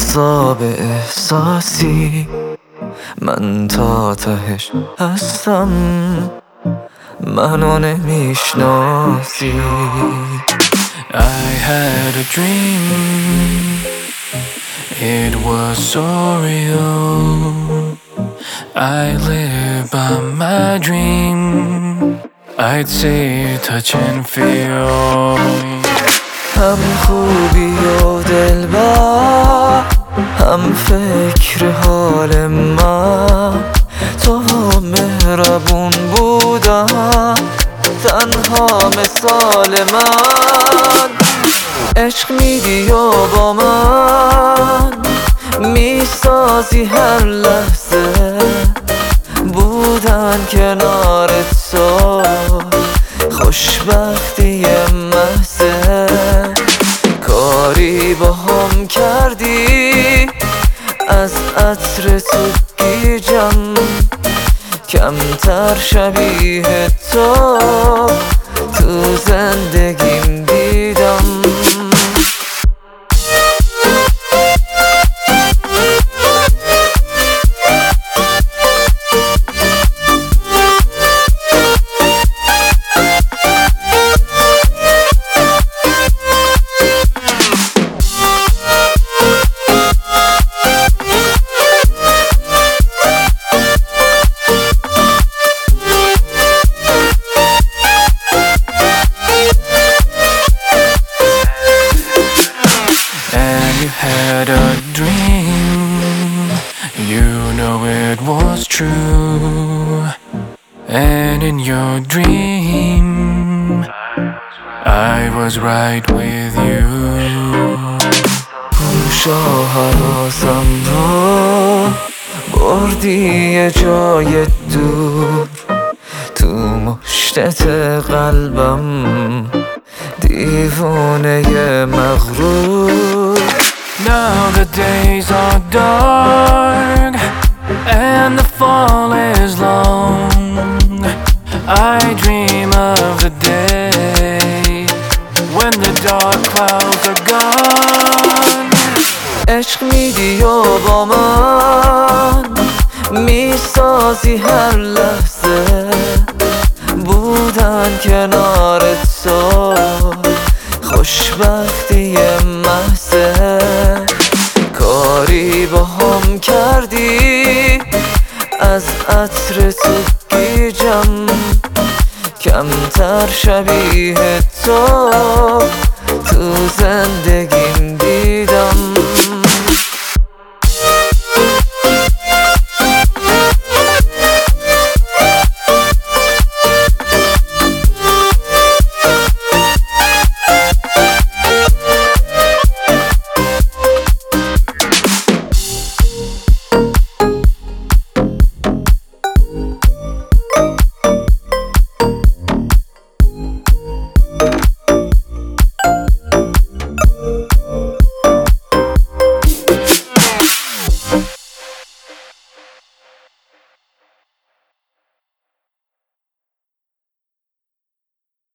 عذاب احساسی من تا تهش هستم، منو نمیشناسی. I had a dream, it was so real. I live by my dream, I'd say touch and feel. هم خوبی و دلبر، هم فکر حال من، تو مهربون بودم تنها مثال من. عشق میگی و با من میسازی هر لحظه، بودن کنار تو خوشبختی محضه. کاری با هم کردی از عطر تو گیجم، کمتر شبیه تو زندگیم دیدم. You had a dream, you know it was true. And in your dream, I was right with you. شاهرازم رو بردی یه جای دور، تو مشتت قلبم دیوونه مغرور. Now the days are dark and the fall is long. I dream of the day when the dark clouds are gone. عشق میدی و با من میسازی هر لحظه، بودن کنار تو خوشبختی محضه. کاری با هم کردی از عطر تو گیجم، کمتر شبیه تو زندگی